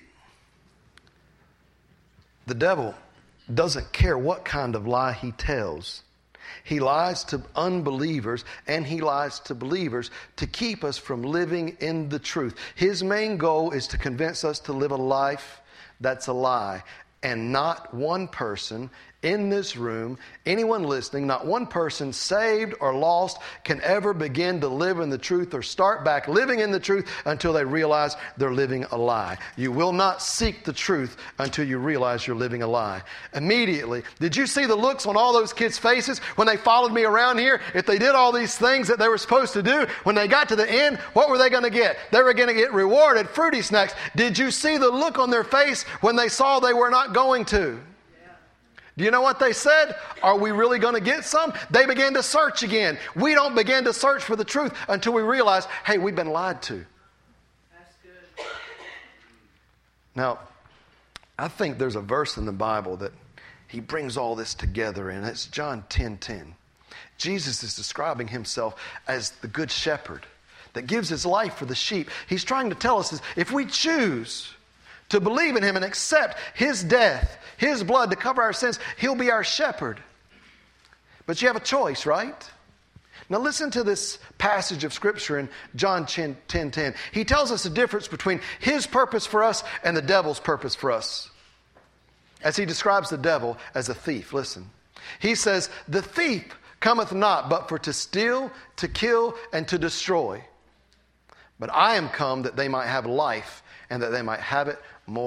the devil doesn't care what kind of lie he tells. He lies to unbelievers and he lies to believers to keep us from living in the truth. His main goal is to convince us to live a life that's a lie. And not one person in this room, anyone listening, not one person saved or lost can ever begin to live in the truth or start back living in the truth until they realize they're living a lie. You will not seek the truth until you realize you're living a lie. Immediately, did you see the looks on all those kids' faces when they followed me around here? If they did all these things that they were supposed to do, when they got to the end, what were they going to get? They were going to get rewarded fruity snacks. Did you see the look on their face when they saw they were not going to? Do you know what they said? Are we really going to get some? They began to search again. We don't begin to search for the truth until we realize, hey, we've been lied to. That's good. Now, I think there's a verse in the Bible that he brings all this together in. It's John 10:10. Jesus is describing himself as the good shepherd that gives his life for the sheep. He's trying to tell us if we choose to believe in him and accept his death, his blood to cover our sins, he'll be our shepherd. But you have a choice, right? Now listen to this passage of Scripture in John 10:10. He tells us the difference between his purpose for us and the devil's purpose for us. As he describes the devil as a thief, listen. He says, the thief cometh not but for to steal, to kill, and to destroy. But I am come that they might have life and that they might have it more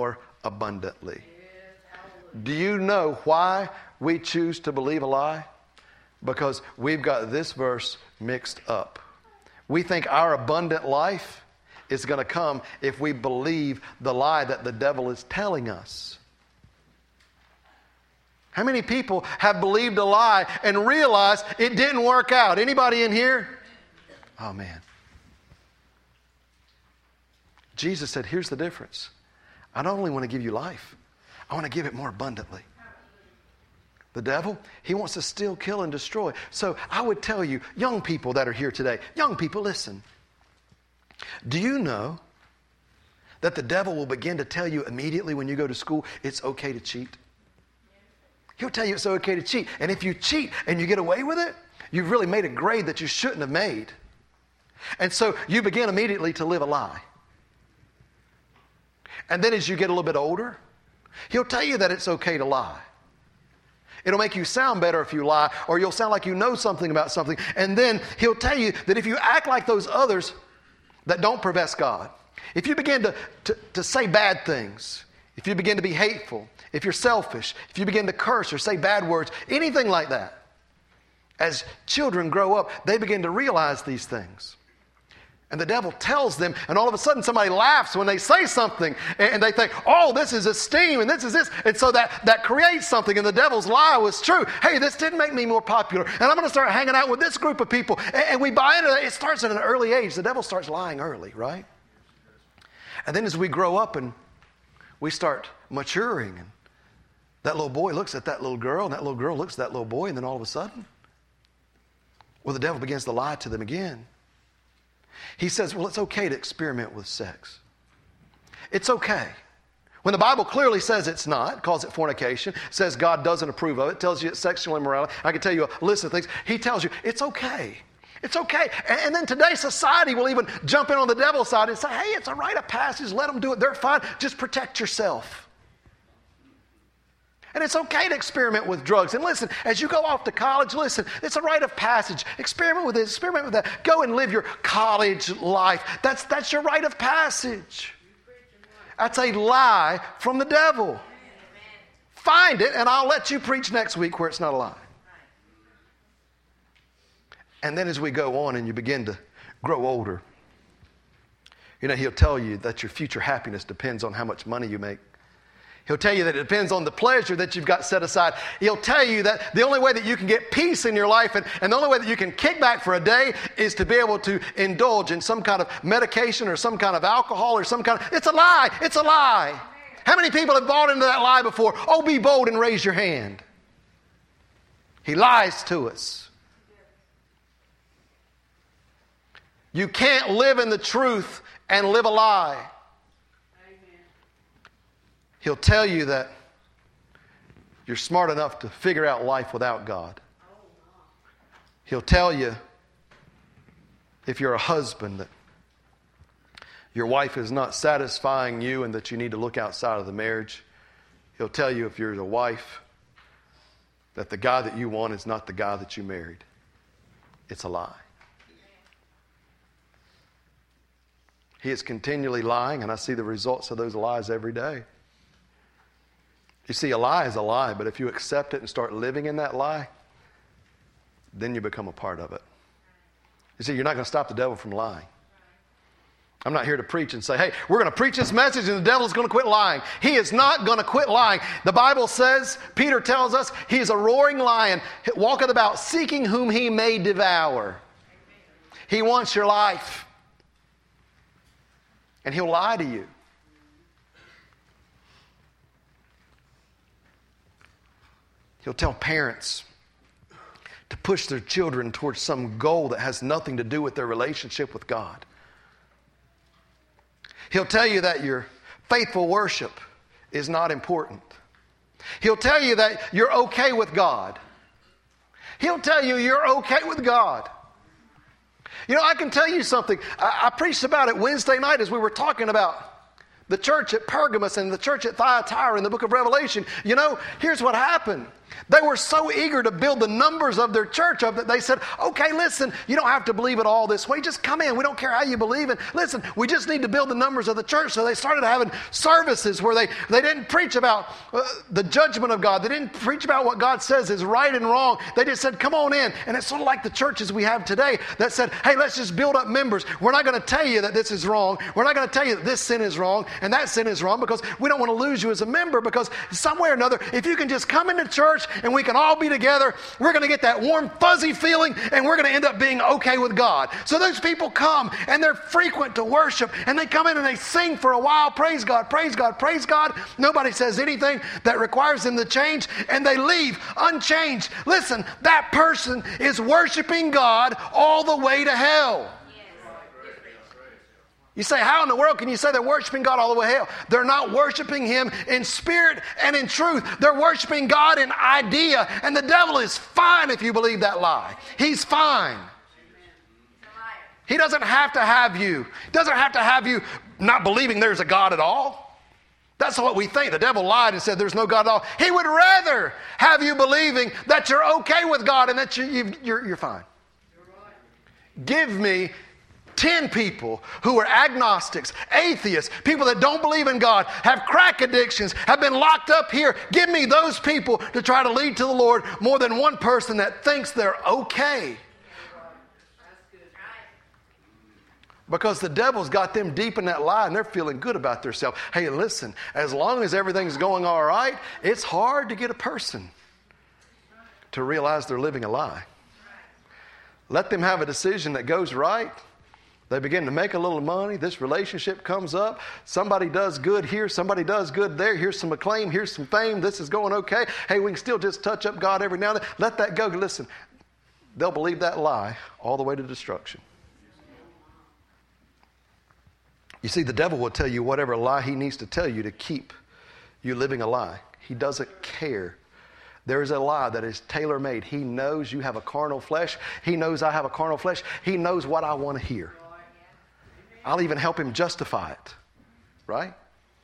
abundantly. Yes, hallelujah. Do you know why we choose to believe a lie? Because we've got this verse mixed up. We think our abundant life is going to come if we believe the lie that the devil is telling us. How many people have believed a lie and realized it didn't work out? Anybody in here? Oh, man. Jesus said, here's the difference. I don't only want to give you life, I want to give it more abundantly. The devil, he wants to steal, kill, and destroy. So I would tell you, young people that are here today, young people, listen. Do you know that the devil will begin to tell you immediately when you go to school, it's okay to cheat? He'll tell you it's okay to cheat. And if you cheat and you get away with it, you've really made a grade that you shouldn't have made. And so you begin immediately to live a lie. And then as you get a little bit older, he'll tell you that it's okay to lie. It'll make you sound better if you lie, or you'll sound like you know something about something. And then he'll tell you that if you act like those others that don't profess God, if you begin to say bad things, if you begin to be hateful, if you're selfish, if you begin to curse or say bad words, anything like that, as children grow up, they begin to realize these things. And the devil tells them, and all of a sudden somebody laughs when they say something, and they think, oh, this is esteem, and this is this. And so that creates something, and the devil's lie was true. Hey, this didn't make me more popular, and I'm going to start hanging out with this group of people. And we buy into that. It starts at an early age. The devil starts lying early, right? And then as we grow up and we start maturing, and that little boy looks at that little girl, and that little girl looks at that little boy, and then all of a sudden, well, the devil begins to lie to them again. He says, well, it's okay to experiment with sex. It's okay. When the Bible clearly says it's not, calls it fornication, says God doesn't approve of it, tells you it's sexual immorality. I can tell you a list of things. He tells you it's okay. It's okay. And then today's society will even jump in on the devil's side and say, hey, it's a rite of passage. Let them do it. They're fine. Just protect yourself. And it's okay to experiment with drugs. And listen, as you go off to college, listen, it's a rite of passage. Experiment with this, experiment with that. Go and live your college life. That's your rite of passage. That's a lie from the devil. Find it, and I'll let you preach next week where it's not a lie. And then as we go on and you begin to grow older, you know, he'll tell you that your future happiness depends on how much money you make. He'll tell you that it depends on the pleasure that you've got set aside. He'll tell you that the only way that you can get peace in your life and the only way that you can kick back for a day is to be able to indulge in some kind of medication or some kind of alcohol or some kind of... It's a lie. It's a lie. How many people have bought into that lie before? Oh, be bold and raise your hand. He lies to us. You can't live in the truth and live a lie. He'll tell you that you're smart enough to figure out life without God. He'll tell you, if you're a husband, that your wife is not satisfying you and that you need to look outside of the marriage. He'll tell you, if you're a wife, that the guy that you want is not the guy that you married. It's a lie. He is continually lying, and I see the results of those lies every day. You see, a lie is a lie, but if you accept it and start living in that lie, then you become a part of it. You see, you're not going to stop the devil from lying. I'm not here to preach and say, hey, we're going to preach this message and the devil's going to quit lying. He is not going to quit lying. The Bible says, Peter tells us, he is a roaring lion, walketh about seeking whom he may devour. He wants your life. And he'll lie to you. He'll tell parents to push their children towards some goal that has nothing to do with their relationship with God. He'll tell you that your faithful worship is not important. He'll tell you that you're okay with God. He'll tell you you're okay with God. You know, I can tell you something. I preached about it Wednesday night as we were talking about the church at Pergamos and the church at Thyatira in the book of Revelation. You know, here's what happened. They were so eager to build the numbers of their church up that they said, okay, listen, you don't have to believe it all this way. Just come in. We don't care how you believe it. Listen, we just need to build the numbers of the church. So they started having services where they didn't preach about the judgment of God. They didn't preach about what God says is right and wrong. They just said, come on in. And it's sort of like the churches we have today that said, hey, let's just build up members. We're not going to tell you that this is wrong. We're not going to tell you that this sin is wrong and that sin is wrong, because we don't want to lose you as a member, because somewhere or another, if you can just come into church and we can all be together, we're going to get that warm, fuzzy feeling, and we're going to end up being okay with God. So those people come, and they're frequent to worship, and they come in and they sing for a while, praise God, praise God, praise God. Nobody says anything that requires them to change, and they leave unchanged. Listen, that person is worshiping God all the way to hell. You say, how in the world can you say they're worshiping God all the way to hell? They're not worshiping Him in spirit and in truth. They're worshiping God in idea. And the devil is fine if you believe that lie. He's fine. He doesn't have to have you. He doesn't have to have you not believing there's a God at all. That's what we think. The devil lied and said there's no God at all. He would rather have you believing that you're okay with God and that you're fine. Give me 10 people who are agnostics, atheists, people that don't believe in God, have crack addictions, have been locked up here. Give me those people to try to lead to the Lord more than one person that thinks they're okay. Because the devil's got them deep in that lie and they're feeling good about themselves. Hey, listen, as long as everything's going all right, it's hard to get a person to realize they're living a lie. Let them have a decision that goes right. They begin to make a little money. This relationship comes up. Somebody does good here. Somebody does good there. Here's some acclaim. Here's some fame. This is going okay. Hey, we can still just touch up God every now and then. Let that go. Listen, they'll believe that lie all the way to destruction. You see, the devil will tell you whatever lie he needs to tell you to keep you living a lie. He doesn't care. There is a lie that is tailor-made. He knows you have a carnal flesh. He knows I have a carnal flesh. He knows what I want to hear. I'll even help him justify it. Right?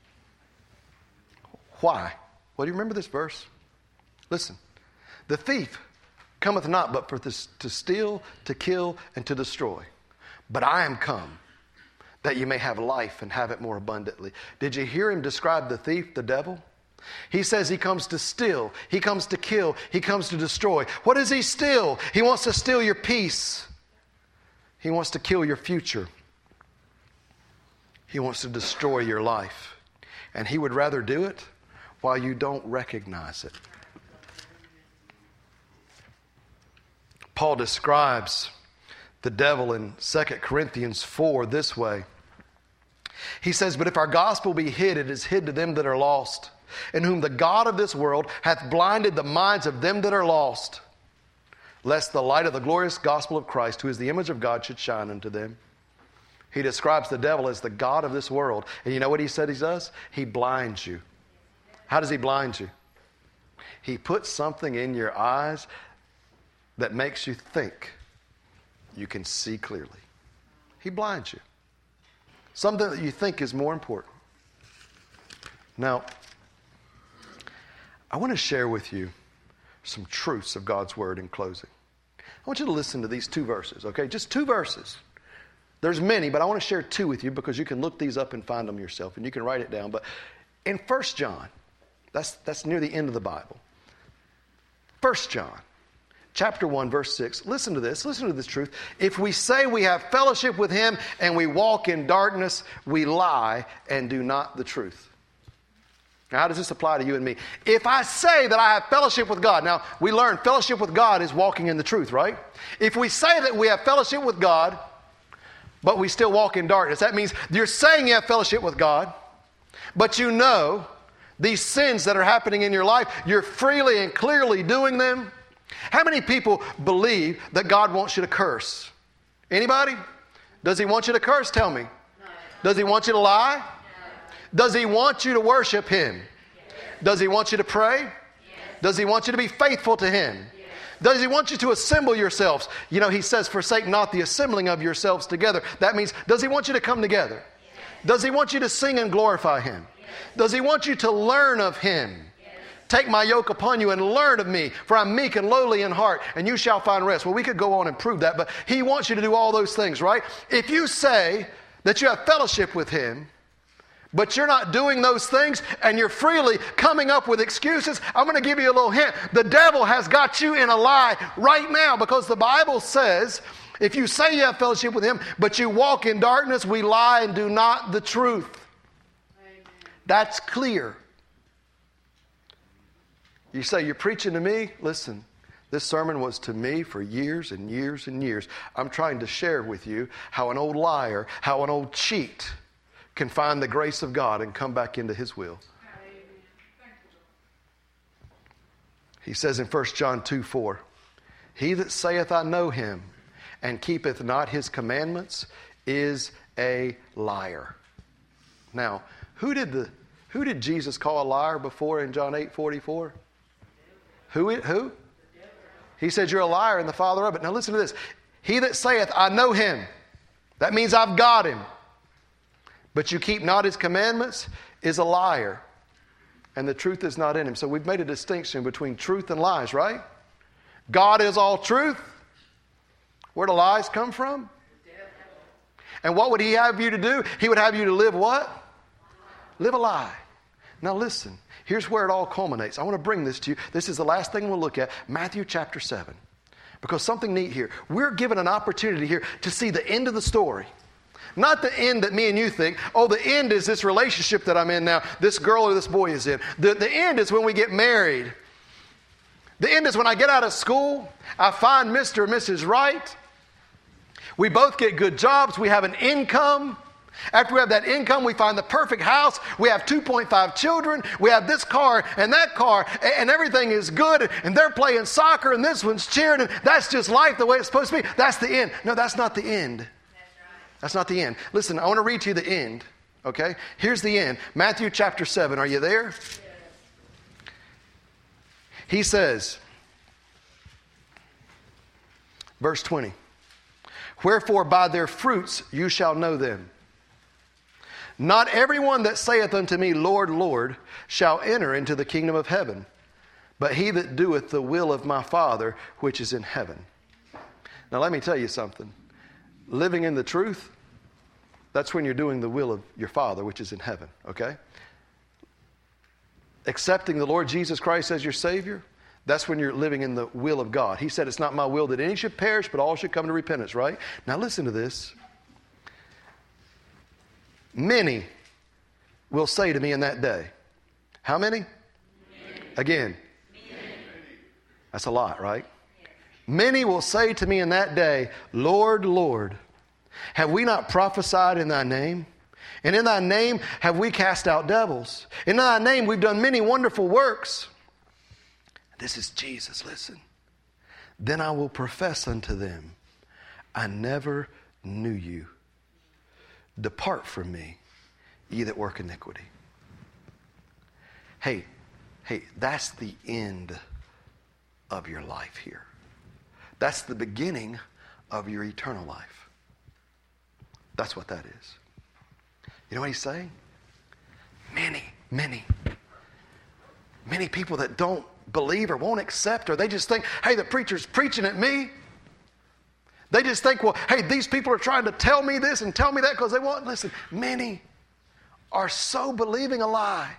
Why? Well, do you remember this verse? Listen. The thief cometh not but for this, to steal, to kill, and to destroy. But I am come that you may have life and have it more abundantly. Did you hear him describe the thief, the devil? He says he comes to steal, he comes to kill, he comes to destroy. What does he steal? He wants to steal your peace. He wants to kill your future. He wants to destroy your life. And he would rather do it while you don't recognize it. Paul describes the devil in 2 Corinthians 4 this way. He says, but if our gospel be hid, it is hid to them that are lost, in whom the God of this world hath blinded the minds of them that are lost, lest the light of the glorious gospel of Christ, who is the image of God, should shine unto them. He describes the devil as the God of this world. And you know what he said he does? He blinds you. How does he blind you? He puts something in your eyes that makes you think you can see clearly. He blinds you. Something that you think is more important. Now, I want to share with you some truths of God's Word in closing. I want you to listen to these 2 verses, okay? Just 2 verses. There's many, but I want to share 2 with you because you can look these up and find them yourself, and you can write it down. But in 1 John, that's near the end of the Bible. 1 John, chapter 1, verse 6. Listen to this. Listen to this truth. If we say we have fellowship with Him and we walk in darkness, we lie and do not the truth. Now, how does this apply to you and me? If I say that I have fellowship with God, now we learn fellowship with God is walking in the truth, right? If we say that we have fellowship with God, but we still walk in darkness, that means you're saying you have fellowship with God, but you know these sins that are happening in your life, you're freely and clearly doing them. How many people believe that God wants you to curse? Anybody? Does He want you to curse? Tell me. No. Does He want you to lie? No. Does He want you to worship Him? Yes. Does He want you to pray? Yes. Does He want you to be faithful to Him? Yes. Does He want you to assemble yourselves? You know, He says, forsake not the assembling of yourselves together. That means, does He want you to come together? Yes. Does He want you to sing and glorify Him? Yes. Does He want you to learn of Him? Yes. Take my yoke upon you and learn of me, for I'm meek and lowly in heart, and you shall find rest. Well, we could go on and prove that, but he wants you to do all those things, right? If you say that you have fellowship with him, but you're not doing those things, and you're freely coming up with excuses, I'm going to give you a little hint. The devil has got you in a lie right now, because the Bible says, if you say you have fellowship with him, but you walk in darkness, we lie and do not the truth. Amen. That's clear. You say, you're preaching to me? Listen, this sermon was to me for years and years and years. I'm trying to share with you how an old liar, how an old cheat can find the grace of God and come back into his will. Amen. Thank you, He says in 1 John 2:4, he that saith I know him and keepeth not his commandments is a liar. Now, who did Jesus call a liar before in John 8:44? Who? He said, you're a liar and the father of it. Now listen to this. He that saith, I know him. That means I've got him. But you keep not his commandments is a liar. And the truth is not in him. So we've made a distinction between truth and lies, right? God is all truth. Where do lies come from? And what would he have you to do? He would have you to live what? Live a lie. Now listen. Here's where it all culminates. I want to bring this to you. This is the last thing we'll look at. Matthew chapter 7. Because something neat here. We're given an opportunity here to see the end of the story. Not the end that me and you think, oh, the end is this relationship that I'm in now, this girl or this boy is in. The end is when we get married. The end is when I get out of school, I find Mr. and Mrs. Right. We both get good jobs. We have an income. After we have that income, we find the perfect house. We have 2.5 children. We have this car, and everything is good. And they're playing soccer, and this one's cheering. And that's just life the way it's supposed to be. That's the end. No, that's not the end. That's not the end. Listen, I want to read to you the end. Okay? Here's the end. Matthew chapter 7. Are you there? Yes. He says, verse 20, wherefore by their fruits you shall know them. Not everyone that saith unto me, Lord, Lord, shall enter into the kingdom of heaven, but he that doeth the will of my Father which is in heaven. Now let me tell you something. Living in the truth, that's when you're doing the will of your Father which is in heaven, okay? Accepting the Lord Jesus Christ as your Savior, that's when you're living in the will of God. He said, it's not my will that any should perish, but all should come to repentance, right? Now listen to this. Many will say to me in that day. How many? Many. Again. Many. That's a lot, right? Yes. Many will say to me in that day, Lord, Lord, have we not prophesied in thy name? And in thy name have we cast out devils? In thy name we've done many wonderful works. This is Jesus, listen. Then I will profess unto them, I never knew you. Depart from me, ye that work iniquity. Hey, that's the end of your life here. That's the beginning of your eternal life. That's what that is. You know what he's saying? Many people that don't believe or won't accept, or they just think, hey, the preacher's preaching at me. They just think, well, hey, these people are trying to tell me this and tell me that because they want. Listen, many are so believing a lie.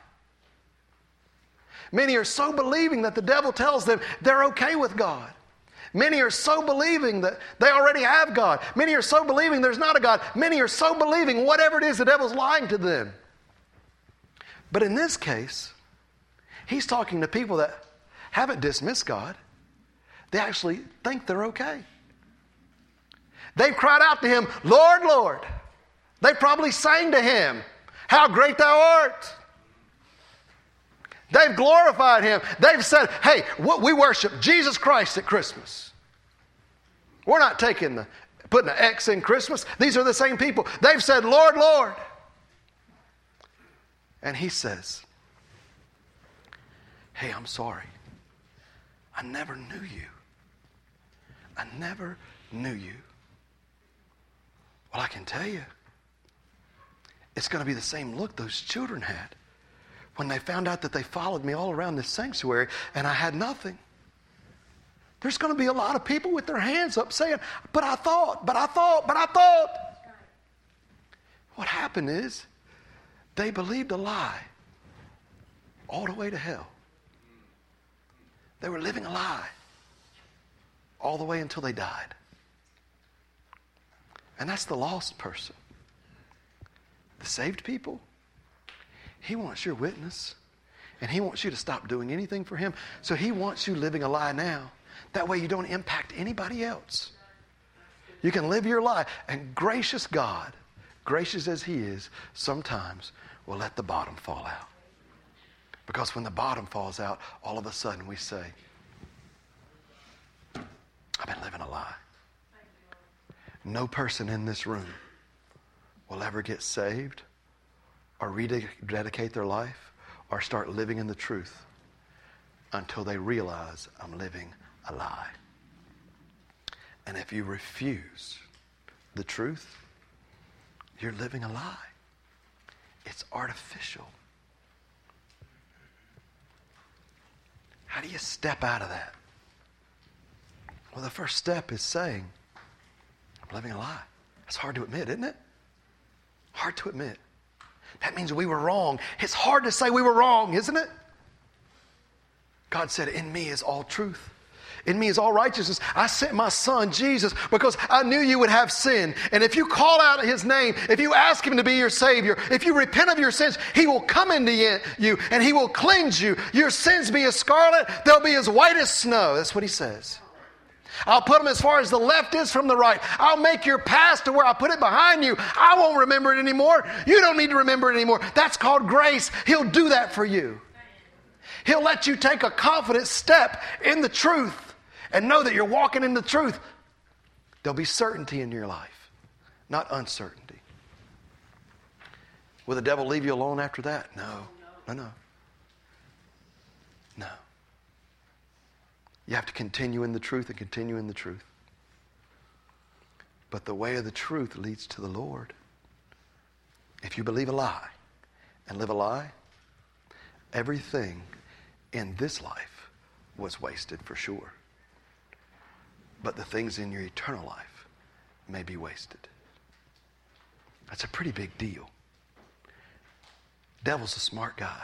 Many are so believing that the devil tells them they're okay with God. Many are so believing that they already have God. Many are so believing there's not a God. Many are so believing whatever it is the devil's lying to them. But in this case, he's talking to people that haven't dismissed God. They actually think they're okay. They've cried out to him, Lord, Lord. They probably sang to him, how great thou art. They've glorified him. They've said, hey, we worship Jesus Christ at Christmas. We're not putting an X in Christmas. These are the same people. They've said, Lord, Lord. And he says, hey, I'm sorry. I never knew you. I never knew you. Well, I can tell you, it's going to be the same look those children had when they found out that they followed me all around this sanctuary and I had nothing. There's going to be a lot of people with their hands up saying, but I thought. What happened is they believed a lie all the way to hell. They were living a lie all the way until they died. And that's the lost person. The saved people, he wants your witness. And he wants you to stop doing anything for him. So he wants you living a lie now. That way you don't impact anybody else. You can live your life. And gracious God, gracious as he is, sometimes will let the bottom fall out. Because when the bottom falls out, all of a sudden we say, I've been living a lie. No person in this room will ever get saved or rededicate their life or start living in the truth until they realize I'm living a lie. And if you refuse the truth, you're living a lie. It's artificial. How do you step out of that? Well, the first step is saying, I'm living a lie. That's hard to admit, isn't it? Hard to admit. That means we were wrong. It's hard to say we were wrong, isn't it? God said, in me is all truth. In me is all righteousness. I sent my son, Jesus, because I knew you would have sin. And if you call out his name, if you ask him to be your Savior, if you repent of your sins, he will come into you and he will cleanse you. Your sins be as scarlet, they'll be as white as snow. That's what he says. I'll put them as far as the left is from the right. I'll make your past to where I put it behind you. I won't remember it anymore. You don't need to remember it anymore. That's called grace. He'll do that for you. He'll let you take a confident step in the truth and know that you're walking in the truth. There'll be certainty in your life, not uncertainty. Will the devil leave you alone after that? No. You have to continue in the truth and continue in the truth. But the way of the truth leads to the Lord. If you believe a lie and live a lie, everything in this life was wasted for sure. But the things in your eternal life may be wasted. That's a pretty big deal. Devil's a smart guy.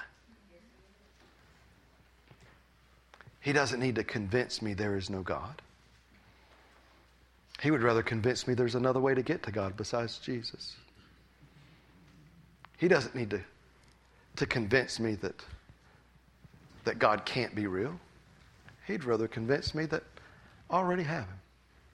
He doesn't need to convince me there is no God. He would rather convince me there's another way to get to God besides Jesus. He doesn't need to convince me that God can't be real. He'd rather convince me that I already have him.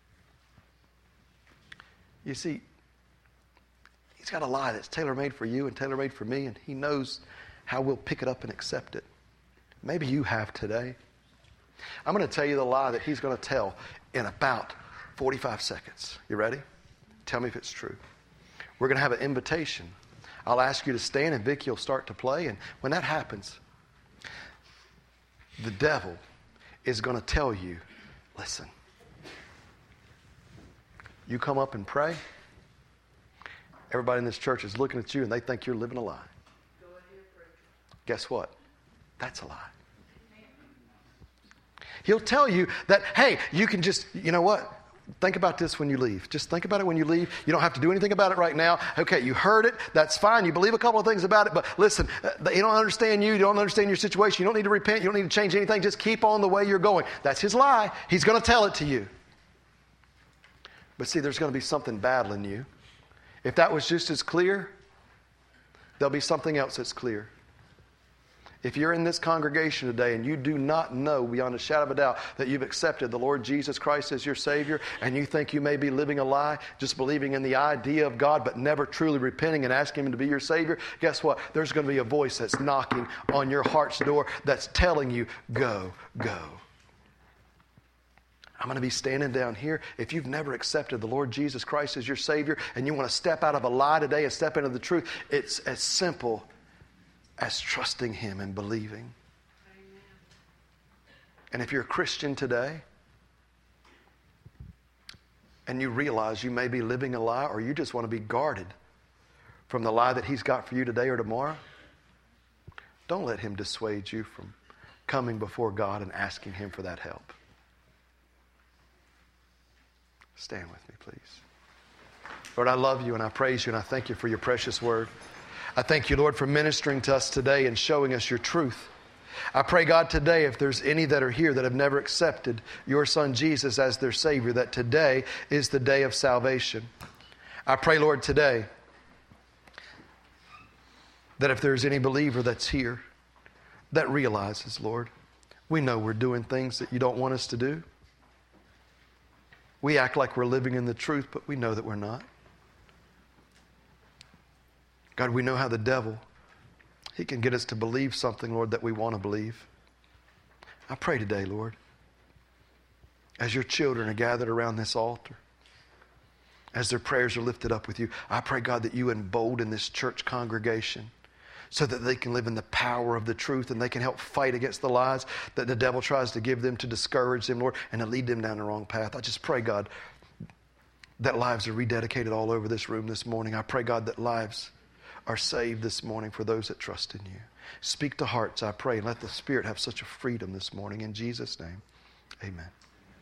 You see, he's got a lie that's tailor-made for you and tailor-made for me, and he knows how we'll pick it up and accept it. Maybe you have today. I'm going to tell you the lie that he's going to tell in about 45 seconds. You ready? Tell me if it's true. We're going to have an invitation. I'll ask you to stand and Vicki will start to play. And when that happens, the devil is going to tell you, listen, you come up and pray. Everybody in this church is looking at you and they think you're living a lie. Guess what? That's a lie. He'll tell you that, hey, you can just, you know what? Think about this when you leave. Just think about it when you leave. You don't have to do anything about it right now. Okay, you heard it. That's fine. You believe a couple of things about it. But listen, they don't understand you. You don't understand your situation. You don't need to repent. You don't need to change anything. Just keep on the way you're going. That's his lie. He's going to tell it to you. But see, there's going to be something battling you. If that was just as clear, there'll be something else that's clear. If you're in this congregation today and you do not know beyond a shadow of a doubt that you've accepted the Lord Jesus Christ as your Savior, and you think you may be living a lie, just believing in the idea of God but never truly repenting and asking Him to be your Savior, guess what? There's going to be a voice that's knocking on your heart's door that's telling you, go, go. I'm going to be standing down here. If you've never accepted the Lord Jesus Christ as your Savior and you want to step out of a lie today and step into the truth, it's as simple as trusting Him and believing. Amen. And if you're a Christian today and you realize you may be living a lie or you just want to be guarded from the lie that He's got for you today or tomorrow, Don't let him dissuade you from coming before God and asking him for that help. Stand with me, please. Lord, I love you and I praise you and I thank you for your precious word. I thank you, Lord, for ministering to us today and showing us your truth. I pray, God, today, if there's any that are here that have never accepted your Son Jesus as their Savior, that today is the day of salvation. I pray, Lord, today, that if there's any believer that's here that realizes, Lord, we know we're doing things that you don't want us to do. We act like we're living in the truth, but we know that we're not. God, we know how the devil, he can get us to believe something, Lord, that we want to believe. I pray today, Lord, as your children are gathered around this altar, as their prayers are lifted up with you, I pray, God, that you embolden this church congregation so that they can live in the power of the truth and they can help fight against the lies that the devil tries to give them to discourage them, Lord, and to lead them down the wrong path. I just pray, God, that lives are rededicated all over this room this morning. I pray, God, that lives are saved this morning for those that trust in you. Speak to hearts, I pray, and let the Spirit have such a freedom this morning. In Jesus' name, amen.